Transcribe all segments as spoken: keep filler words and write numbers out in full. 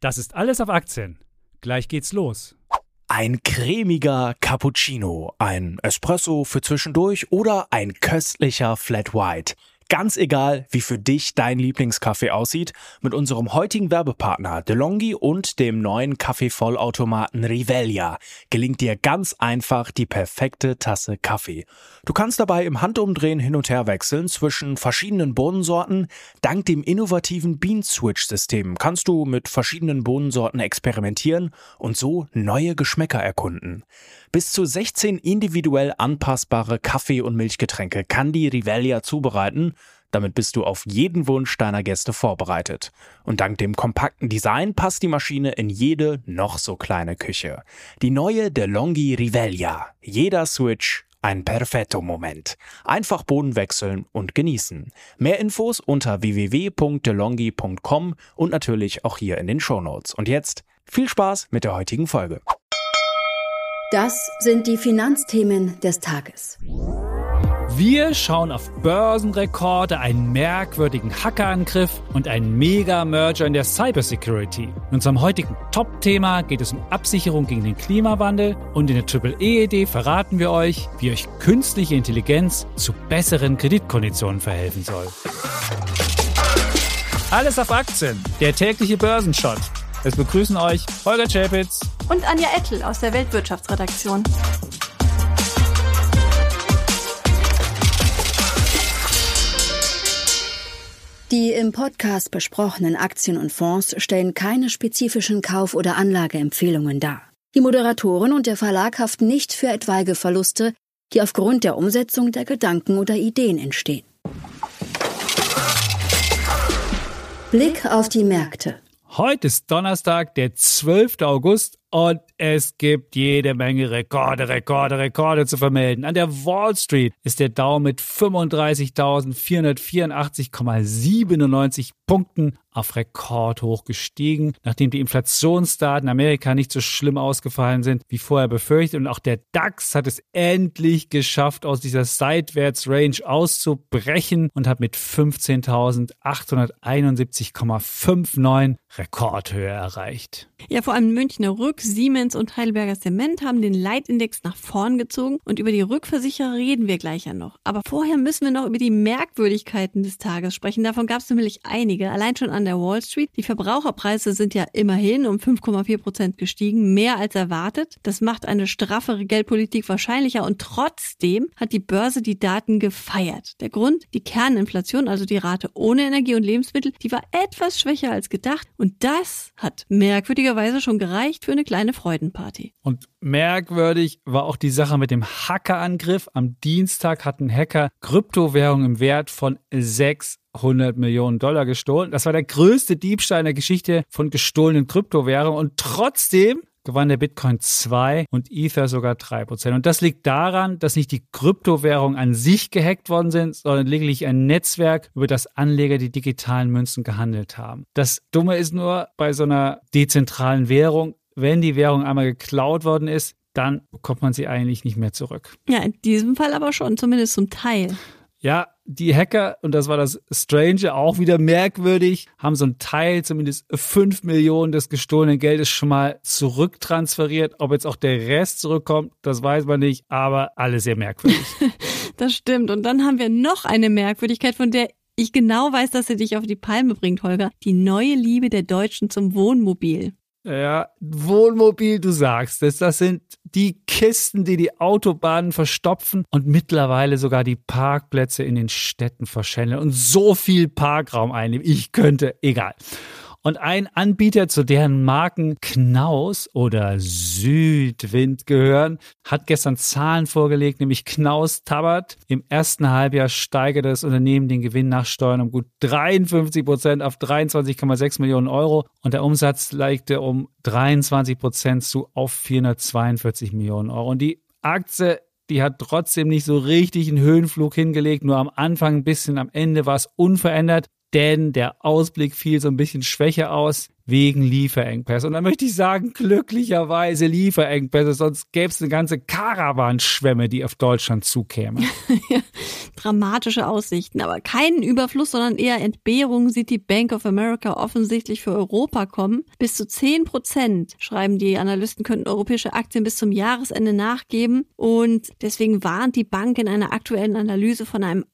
Das ist alles auf Aktien. Gleich geht's los. Ein cremiger Cappuccino, ein Espresso für zwischendurch oder ein köstlicher Flat White. Ganz egal, wie für dich dein Lieblingskaffee aussieht, mit unserem heutigen Werbepartner DeLonghi und dem neuen Kaffeevollautomaten Rivelia gelingt dir ganz einfach die perfekte Tasse Kaffee. Du kannst dabei im Handumdrehen hin und her wechseln zwischen verschiedenen Bohnensorten. Dank dem innovativen Bean-Switch-System kannst du mit verschiedenen Bohnensorten experimentieren und so neue Geschmäcker erkunden. Bis zu sechzehn individuell anpassbare Kaffee- und Milchgetränke kann die Rivelia zubereiten. Damit bist du auf jeden Wunsch deiner Gäste vorbereitet. Und dank dem kompakten Design passt die Maschine in jede noch so kleine Küche. Die neue DeLonghi Rivelia. Jeder Switch ein perfetto Moment. Einfach Bohnen wechseln und genießen. Mehr Infos unter w w w punkt delonghi punkt com und natürlich auch hier in den Shownotes. Und jetzt viel Spaß mit der heutigen Folge. Das sind die Finanzthemen des Tages. Wir schauen auf Börsenrekorde, einen merkwürdigen Hackerangriff und einen Mega-Merger in der Cybersecurity. In unserem heutigen Top-Thema geht es um Absicherung gegen den Klimawandel und in der Triple E E D verraten wir euch, wie euch künstliche Intelligenz zu besseren Kreditkonditionen verhelfen soll. Alles auf Aktien, der tägliche Börsenshot. Es begrüßen euch Holger Czapitz und Anja Ettel aus der Weltwirtschaftsredaktion. Die im Podcast besprochenen Aktien und Fonds stellen keine spezifischen Kauf- oder Anlageempfehlungen dar. Die Moderatoren und der Verlag haften nicht für etwaige Verluste, die aufgrund der Umsetzung der Gedanken oder Ideen entstehen. Blick auf die Märkte. Heute ist Donnerstag, der zwölfter August und es gibt jede Menge Rekorde, Rekorde, Rekorde zu vermelden. An der Wall Street ist der Dow mit fünfunddreißigtausendvierhundertvierundachtzig Komma siebenundneunzig Punkten auf Rekordhoch gestiegen, nachdem die Inflationsdaten in Amerika nicht so schlimm ausgefallen sind, wie vorher befürchtet. Und auch der DAX hat es endlich geschafft, aus dieser Seitwärtsrange auszubrechen und hat mit fünfzehntausendachthunderteinundsiebzig Komma neunundfünfzig Rekordhöhe erreicht. Ja, vor allem Münchner Rück, Siemens und Heidelberger Zement haben den Leitindex nach vorn gezogen und über die Rückversicherer reden wir gleich ja noch. Aber vorher müssen wir noch über die Merkwürdigkeiten des Tages sprechen. Davon gab es nämlich einige, allein schon an der Wall Street. Die Verbraucherpreise sind ja immerhin um fünf Komma vier Prozent gestiegen, mehr als erwartet. Das macht eine straffere Geldpolitik wahrscheinlicher und trotzdem hat die Börse die Daten gefeiert. Der Grund, die Kerninflation, also die Rate ohne Energie und Lebensmittel, die war etwas schwächer als gedacht und das hat merkwürdigerweise schon gereicht für eine kleine Freudenparty. Und merkwürdig war auch die Sache mit dem Hackerangriff. Am Dienstag hatten Hacker Kryptowährungen im Wert von sechshundert Millionen Dollar gestohlen. Das war der größte Diebstahl in der Geschichte von gestohlenen Kryptowährungen und trotzdem gewann der Bitcoin zwei und Ether sogar drei Prozent. Und das liegt daran, dass nicht die Kryptowährungen an sich gehackt worden sind, sondern lediglich ein Netzwerk, über das Anleger die digitalen Münzen gehandelt haben. Das Dumme ist nur bei so einer dezentralen Währung, wenn die Währung einmal geklaut worden ist, dann bekommt man sie eigentlich nicht mehr zurück. Ja, in diesem Fall aber schon, zumindest zum Teil. Ja, die Hacker, und das war das Strange, auch wieder merkwürdig, haben so einen Teil, zumindest fünf Millionen des gestohlenen Geldes schon mal zurücktransferiert. Ob jetzt auch der Rest zurückkommt, das weiß man nicht, aber alles sehr merkwürdig. Das stimmt. Und dann haben wir noch eine Merkwürdigkeit, von der ich genau weiß, dass sie dich auf die Palme bringt, Holger. Die neue Liebe der Deutschen zum Wohnmobil. Ja, Wohnmobil, du sagst es, das sind die Kisten, die die Autobahnen verstopfen und mittlerweile sogar die Parkplätze in den Städten verschändeln und so viel Parkraum einnehmen. Ich könnte, egal. Und ein Anbieter, zu deren Marken Knaus oder Südwind gehören, hat gestern Zahlen vorgelegt, nämlich Knaus Tabbert. Im ersten Halbjahr steigerte das Unternehmen den Gewinn nach Steuern um gut dreiundfünfzig Prozent auf dreiundzwanzig Komma sechs Millionen Euro und der Umsatz legte um dreiundzwanzig Prozent zu auf vierhundertzweiundvierzig Millionen Euro. Und die Aktie, die hat trotzdem nicht so richtig einen Höhenflug hingelegt, nur am Anfang ein bisschen, am Ende war es unverändert. Denn der Ausblick fiel so ein bisschen schwächer aus. wegen Lieferengpässe. Und da möchte ich sagen, glücklicherweise Lieferengpässe, sonst gäbe es eine ganze Karawanschwemme, die auf Deutschland zukäme. Ja, dramatische Aussichten, aber keinen Überfluss, sondern eher Entbehrungen sieht die Bank of America offensichtlich für Europa kommen. Bis zu zehn Prozent, schreiben die Analysten, könnten europäische Aktien bis zum Jahresende nachgeben. Und deswegen warnt die Bank in einer aktuellen Analyse von einem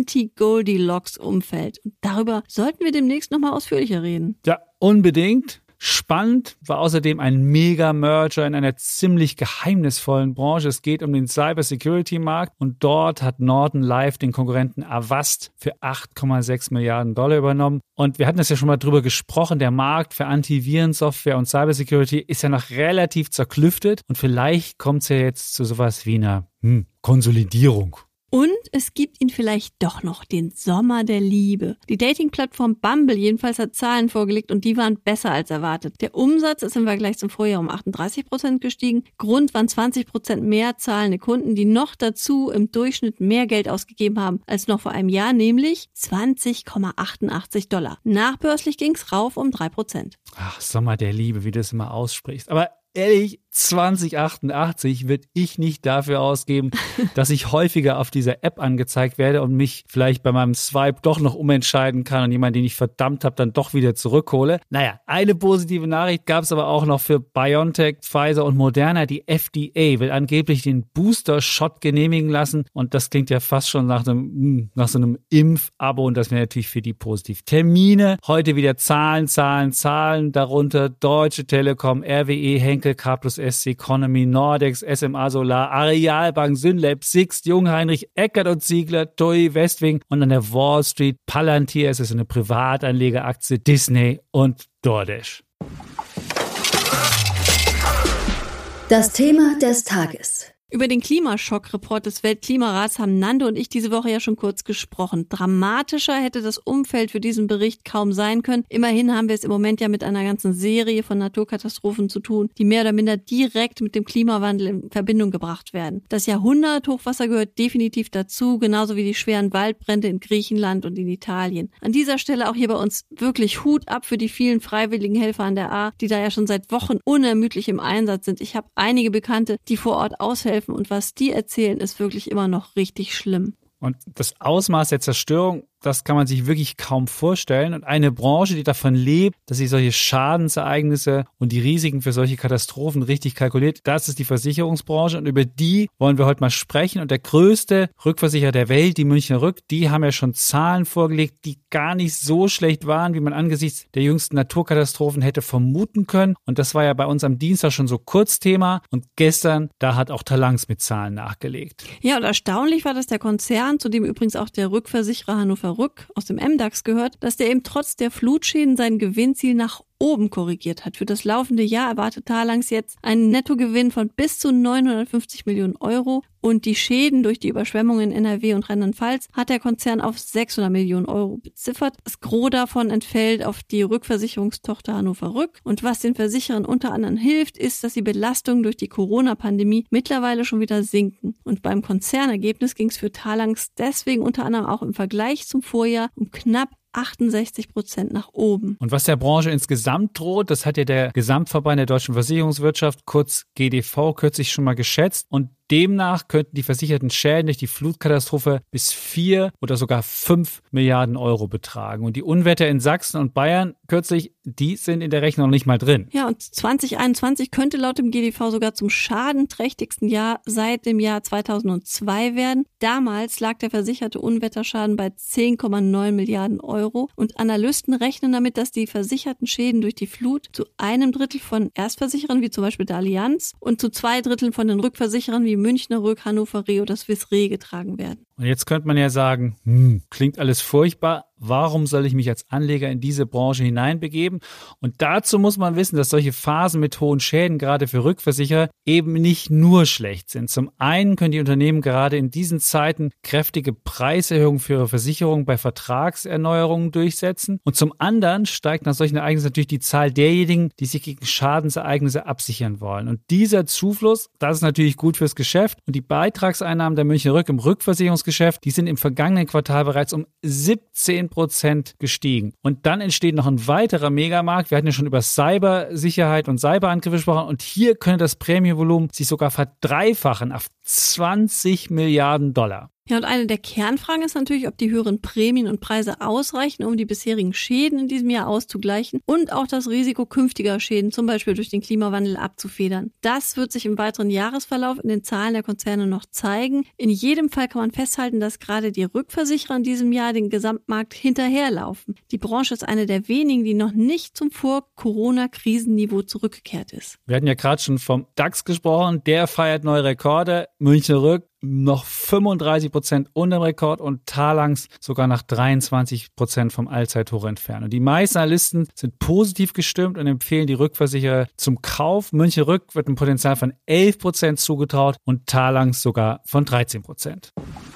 Anti-Goldilocks-Umfeld. Und darüber sollten wir demnächst nochmal ausführlicher reden. Ja, unbedingt. Spannend war außerdem ein Mega-Merger in einer ziemlich geheimnisvollen Branche. Es geht um den Cyber-Security-Markt und dort hat Norton Life den Konkurrenten Avast für acht Komma sechs Milliarden Dollar übernommen. Und wir hatten das ja schon mal drüber gesprochen, der Markt für Antivirensoftware und Cyber-Security ist ja noch relativ zerklüftet und vielleicht kommt es ja jetzt zu sowas wie einer hm, Konsolidierung. Und es gibt ihn vielleicht doch noch, den Sommer der Liebe. Die Dating-Plattform Bumble jedenfalls hat Zahlen vorgelegt und die waren besser als erwartet. Der Umsatz ist im Vergleich zum Vorjahr um achtunddreißig Prozent gestiegen. Grund waren zwanzig Prozent mehr zahlende Kunden, die noch dazu im Durchschnitt mehr Geld ausgegeben haben als noch vor einem Jahr, nämlich zwanzig Komma achtundachtzig Dollar. Nachbörslich ging's rauf um drei Prozent. Ach, Sommer der Liebe, wie du es immer aussprichst. Aber ehrlich, zwanzig achtundachtzig würde ich nicht dafür ausgeben, dass ich häufiger auf dieser App angezeigt werde und mich vielleicht bei meinem Swipe doch noch umentscheiden kann und jemanden, den ich verdammt habe, dann doch wieder zurückhole. Naja, eine positive Nachricht gab es aber auch noch für BioNTech, Pfizer und Moderna. Die F D A will angeblich den Booster-Shot genehmigen lassen und das klingt ja fast schon nach einem, nach so einem Impfabo und das wäre natürlich für die positiv. Termine, heute wieder Zahlen, Zahlen, Zahlen, darunter Deutsche Telekom, R W E, Henkel, K plus S C Economy, Nordex, S M A Solar, Arealbank, Synlab, Sixt, Jungheinrich, Eckert und Ziegler, T U I, Westwing und an der Wall Street Palantir, es ist eine Privatanlegeraktie, Disney und DoorDash. Das Thema des Tages. Über den Klimaschock-Report des Weltklimarats haben Nando und ich diese Woche ja schon kurz gesprochen. Dramatischer hätte das Umfeld für diesen Bericht kaum sein können. Immerhin haben wir es im Moment ja mit einer ganzen Serie von Naturkatastrophen zu tun, die mehr oder minder direkt mit dem Klimawandel in Verbindung gebracht werden. Das Jahrhundert-Hochwasser gehört definitiv dazu, genauso wie die schweren Waldbrände in Griechenland und in Italien. An dieser Stelle auch hier bei uns wirklich Hut ab für die vielen freiwilligen Helfer an der A, die da ja schon seit Wochen unermüdlich im Einsatz sind. Ich habe einige Bekannte, die vor Ort aushelfen. Und was die erzählen, ist wirklich immer noch richtig schlimm. Und das Ausmaß der Zerstörung, das kann man sich wirklich kaum vorstellen. Und eine Branche, die davon lebt, dass sie solche Schadensereignisse und die Risiken für solche Katastrophen richtig kalkuliert, das ist die Versicherungsbranche. Und über die wollen wir heute mal sprechen. Und der größte Rückversicherer der Welt, die Münchner Rück, die haben ja schon Zahlen vorgelegt, die gar nicht so schlecht waren, wie man angesichts der jüngsten Naturkatastrophen hätte vermuten können. Und das war ja bei uns am Dienstag schon so Kurzthema. Und gestern, da hat auch Talanx mit Zahlen nachgelegt. Ja, und erstaunlich war, dass der Konzern, zu dem übrigens auch der Rückversicherer Hannover Rück aus dem M DAX gehört, dass der eben trotz der Flutschäden sein Gewinnziel nach oben korrigiert hat. Für das laufende Jahr erwartet Talanx jetzt einen Nettogewinn von bis zu neunhundertfünfzig Millionen Euro und die Schäden durch die Überschwemmungen in N R W und Rheinland-Pfalz hat der Konzern auf sechshundert Millionen Euro beziffert. Das Gros davon entfällt auf die Rückversicherungstochter Hannover Rück und was den Versicherern unter anderem hilft, ist, dass die Belastungen durch die Corona-Pandemie mittlerweile schon wieder sinken. Und beim Konzernergebnis ging es für Talanx deswegen unter anderem auch im Vergleich zum Vorjahr um knapp achtundsechzig Prozent nach oben. Und was der Branche insgesamt droht, das hat ja der Gesamtverband der deutschen Versicherungswirtschaft, kurz G D V, kürzlich schon mal geschätzt. Und demnach könnten die versicherten Schäden durch die Flutkatastrophe bis vier oder sogar fünf Milliarden Euro betragen. Und die Unwetter in Sachsen und Bayern kürzlich, die sind in der Rechnung noch nicht mal drin. Ja, und zwanzig einundzwanzig könnte laut dem G D V sogar zum schadenträchtigsten Jahr seit dem Jahr zweitausendzwei werden. Damals lag der versicherte Unwetterschaden bei zehn Komma neun Milliarden Euro. Und Analysten rechnen damit, dass die versicherten Schäden durch die Flut zu einem Drittel von Erstversicherern, wie zum Beispiel der Allianz, und zu zwei Dritteln von den Rückversicherern, wie Münchner Rück, Hannover Re oder Swiss Re getragen werden. Und jetzt könnte man ja sagen, hm, klingt alles furchtbar. Warum soll ich mich als Anleger in diese Branche hineinbegeben? Und dazu muss man wissen, dass solche Phasen mit hohen Schäden gerade für Rückversicherer eben nicht nur schlecht sind. Zum einen können die Unternehmen gerade in diesen Zeiten kräftige Preiserhöhungen für ihre Versicherung bei Vertragserneuerungen durchsetzen. Und zum anderen steigt nach solchen Ereignissen natürlich die Zahl derjenigen, die sich gegen Schadensereignisse absichern wollen. Und dieser Zufluss, das ist natürlich gut fürs Geschäft. Und die Beitragseinnahmen der Münchner Rück im Rückversicherungsgeschäft Versicherungsgeschäft, die sind im vergangenen Quartal bereits um siebzehn Prozent gestiegen. Und dann entsteht noch ein weiterer Megamarkt. Wir hatten ja schon über Cybersicherheit und Cyberangriffe gesprochen und hier könnte das Prämienvolumen sich sogar verdreifachen auf zwanzig Milliarden Dollar. Ja, und eine der Kernfragen ist natürlich, ob die höheren Prämien und Preise ausreichen, um die bisherigen Schäden in diesem Jahr auszugleichen und auch das Risiko künftiger Schäden, zum Beispiel durch den Klimawandel, abzufedern. Das wird sich im weiteren Jahresverlauf in den Zahlen der Konzerne noch zeigen. In jedem Fall kann man festhalten, dass gerade die Rückversicherer in diesem Jahr den Gesamtmarkt hinterherlaufen. Die Branche ist eine der wenigen, die noch nicht zum Vor-Corona-Krisenniveau zurückgekehrt ist. Wir hatten ja gerade schon vom DAX gesprochen, der feiert neue Rekorde. Münchner Rück noch fünfunddreißig Prozent unter dem Rekord und Talanx sogar nach dreiundzwanzig Prozent vom Allzeithoch entfernt. Und die meisten Analysten sind positiv gestimmt und empfehlen die Rückversicherer zum Kauf. Münchner Rück wird ein Potenzial von elf Prozent zugetraut und Talanx sogar von dreizehn Prozent.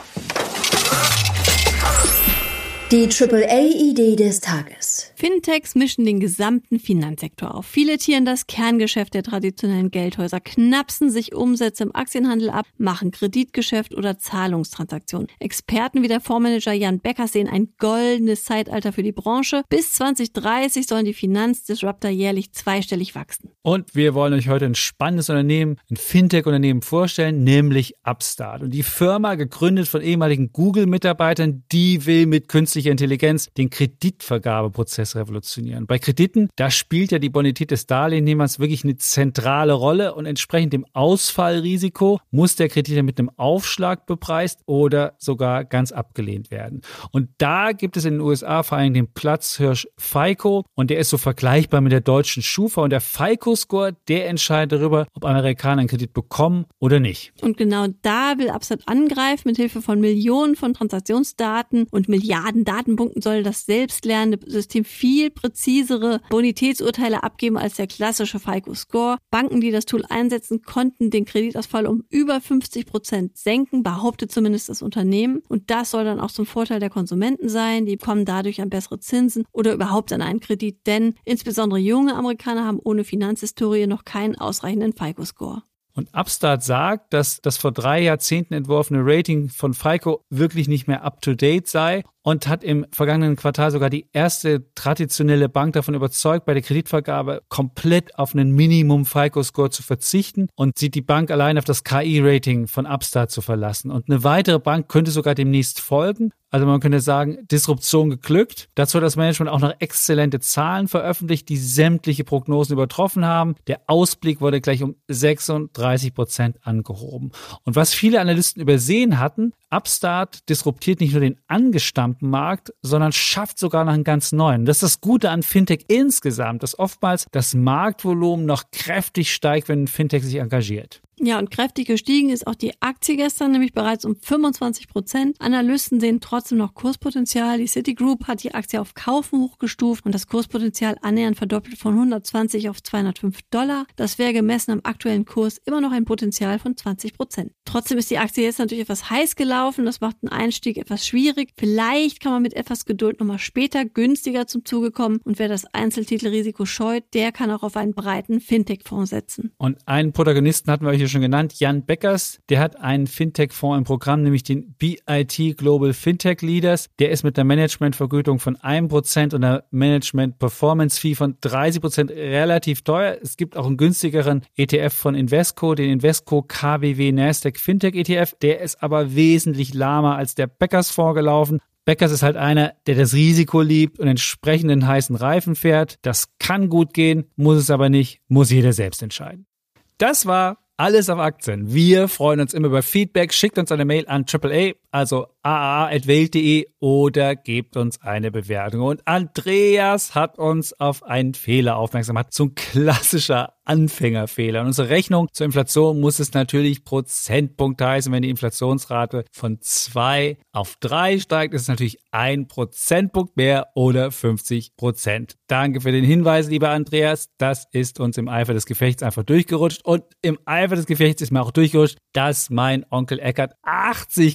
Die Triple A-Idee des Tages. Fintechs mischen den gesamten Finanzsektor auf. Viele tieren das Kerngeschäft der traditionellen Geldhäuser, knapsen sich Umsätze im Aktienhandel ab, machen Kreditgeschäft oder Zahlungstransaktionen. Experten wie der Fondsmanager Jan Beckers sehen ein goldenes Zeitalter für die Branche. Bis zwanzig dreißig sollen die Finanzdisruptor jährlich zweistellig wachsen. Und wir wollen euch heute ein spannendes Unternehmen, ein Fintech-Unternehmen vorstellen, nämlich Upstart. Und die Firma, gegründet von ehemaligen Google-Mitarbeitern, die will mit künstlicher Intelligenz den Kreditvergabeprozess revolutionieren. Bei Krediten, da spielt ja die Bonität des Darlehennehmers wirklich eine zentrale Rolle und entsprechend dem Ausfallrisiko muss der Kredit mit einem Aufschlag bepreist oder sogar ganz abgelehnt werden. Und da gibt es in den U S A vor allem den Platzhirsch FICO und der ist so vergleichbar mit der deutschen Schufa und der FICO-Score, der entscheidet darüber, ob Amerikaner einen Kredit bekommen oder nicht. Und genau da will Upstart angreifen. Mit Hilfe von Millionen von Transaktionsdaten und Milliarden Datenpunkten soll das selbstlernende System viel präzisere Bonitätsurteile abgeben als der klassische FICO-Score. Banken, die das Tool einsetzen, konnten den Kreditausfall um über fünfzig Prozent senken, behauptet zumindest das Unternehmen. Und das soll dann auch zum Vorteil der Konsumenten sein. Die kommen dadurch an bessere Zinsen oder überhaupt an einen Kredit, denn insbesondere junge Amerikaner haben ohne Finanzhistorie noch keinen ausreichenden FICO-Score. Und Upstart sagt, dass das vor drei Jahrzehnten entworfene Rating von FICO wirklich nicht mehr up-to-date sei und hat im vergangenen Quartal sogar die erste traditionelle Bank davon überzeugt, bei der Kreditvergabe komplett auf einen Minimum-FICO-Score zu verzichten und sieht die Bank allein auf das K I-Rating von Upstart zu verlassen. Und eine weitere Bank könnte sogar demnächst folgen. Also man könnte sagen, Disruption geglückt. Dazu hat das Management auch noch exzellente Zahlen veröffentlicht, die sämtliche Prognosen übertroffen haben. Der Ausblick wurde gleich um sechsunddreißig Prozent angehoben. Und was viele Analysten übersehen hatten, Upstart disruptiert nicht nur den angestammten Markt, sondern schafft sogar noch einen ganz neuen. Das ist das Gute an Fintech insgesamt, dass oftmals das Marktvolumen noch kräftig steigt, wenn ein Fintech sich engagiert. Ja, und kräftig gestiegen ist auch die Aktie gestern, nämlich bereits um fünfundzwanzig Prozent. Analysten sehen trotzdem noch Kurspotenzial. Die Citigroup hat die Aktie auf Kaufen hochgestuft und das Kurspotenzial annähernd verdoppelt von hundertzwanzig auf zweihundertfünf Dollar. Das wäre gemessen am aktuellen Kurs immer noch ein Potenzial von zwanzig Prozent. Trotzdem ist die Aktie jetzt natürlich etwas heiß gelaufen. Das macht einen Einstieg etwas schwierig. Vielleicht kann man mit etwas Geduld nochmal später günstiger zum Zuge kommen. Und wer das Einzeltitelrisiko scheut, der kann auch auf einen breiten Fintech-Fonds setzen. Und einen Protagonisten hatten wir euch schon genannt, Jan Beckers, der hat einen Fintech-Fonds im Programm, nämlich den B I T Global Fintech Leaders. Der ist mit einer Managementvergütung von einem Prozent und einer Management-Performance-Fee von dreißig Prozent relativ teuer. Es gibt auch einen günstigeren E T F von Invesco, den Invesco K W W Nasdaq Fintech E T F. Der ist aber wesentlich lahmer als der Beckers-Fonds gelaufen. Beckers ist halt einer, der das Risiko liebt und entsprechend den heißen Reifen fährt. Das kann gut gehen, muss es aber nicht, muss jeder selbst entscheiden. Das war Alles auf Aktien. Wir freuen uns immer über Feedback. Schickt uns eine Mail an Triple A, also a a a at welt punkt de oder gebt uns eine Bewertung. Und Andreas hat uns auf einen Fehler aufmerksam gemacht. So ein klassischer Anfängerfehler. In unserer Rechnung zur Inflation muss es natürlich Prozentpunkte heißen. Wenn die Inflationsrate von zwei auf drei steigt, ist es natürlich ein Prozentpunkt mehr oder fünfzig Prozent. Danke für den Hinweis, lieber Andreas. Das ist uns im Eifer des Gefechts einfach durchgerutscht. Und im Eifer des Gefechts ist mir auch durchgerutscht, dass mein Onkel Eckart achtzig geworden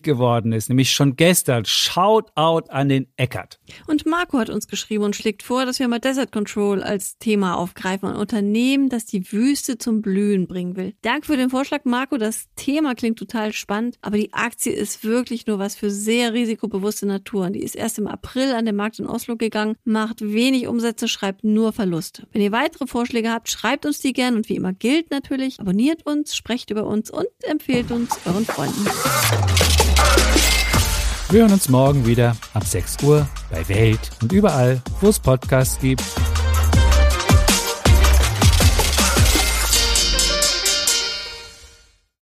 geworden ist, nämlich schon gestern. Shoutout an den Eckert. Und Marco hat uns geschrieben und schlägt vor, dass wir mal Desert Control als Thema aufgreifen, ein Unternehmen, das die Wüste zum Blühen bringen will. Danke für den Vorschlag, Marco. Das Thema klingt total spannend, aber die Aktie ist wirklich nur was für sehr risikobewusste Naturen. Die ist erst im April an den Markt in Oslo gegangen, macht wenig Umsätze, schreibt nur Verluste. Wenn ihr weitere Vorschläge habt, schreibt uns die gern und wie immer gilt natürlich, abonniert uns, sprecht über uns und empfehlt uns euren Freunden. Wir hören uns morgen wieder ab sechs Uhr bei Welt und überall, wo es Podcasts gibt.